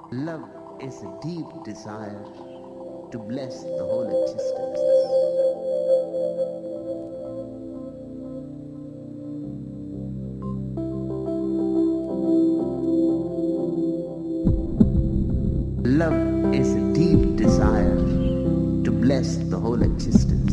Love is a deep desire to bless the whole existence. Love is a deep desire to bless the whole existence.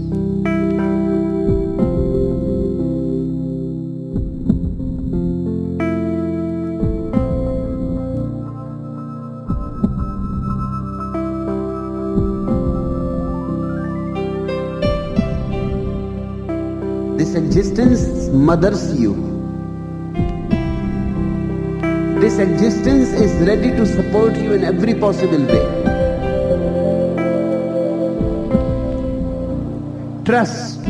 This existence mothers you. This existence is ready to support you in every possible way. Trust,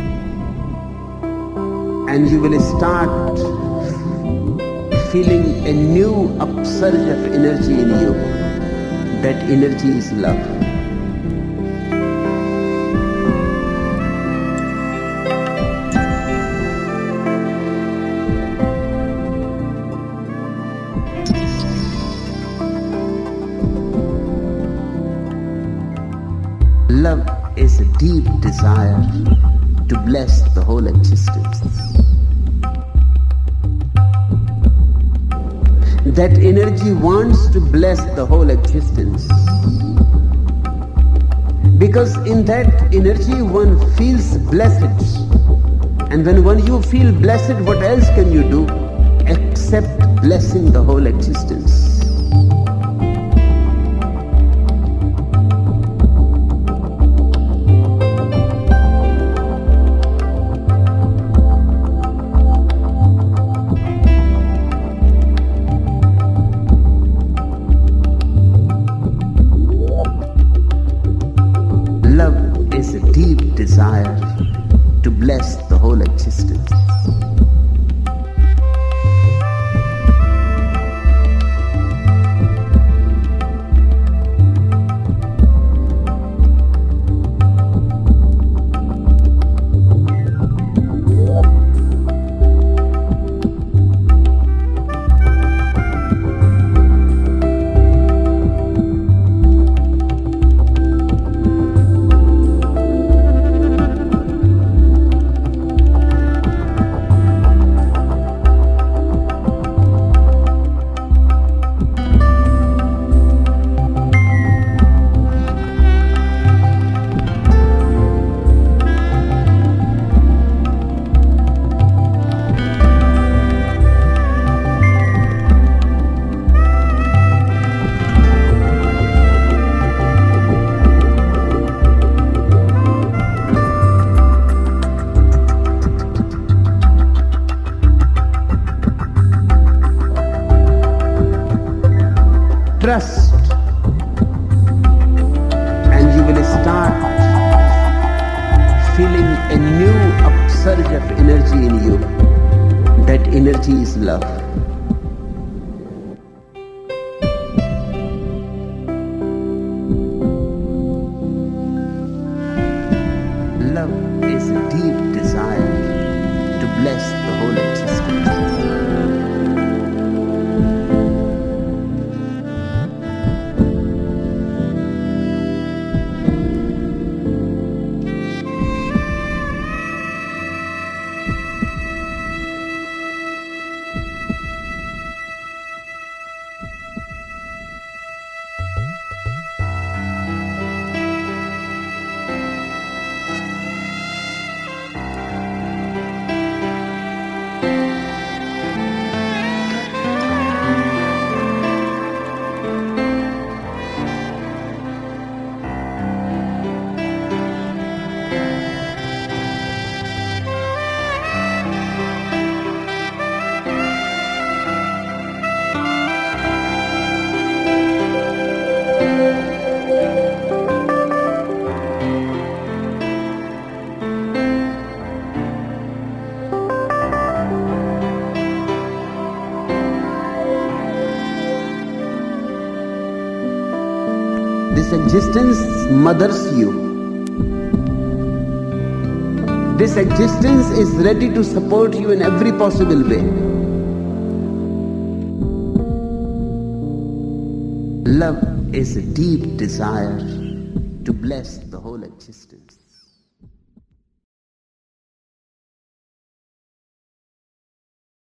and you will start feeling a new upsurge of energy in you. That energy is love. Love is a deep desire to bless the whole existence. That energy wants to bless the whole existence. Because in that energy one feels blessed. And when you feel blessed, what else can you do except blessing the whole existence? Love is a deep desire to bless the whole existence. Trust, and you will start feeling a new upsurge of energy in you. That energy is love. Love is a deep desire to bless the whole existence. This existence mothers you. This existence is ready to support you in every possible way. Love is a deep desire to bless the whole existence.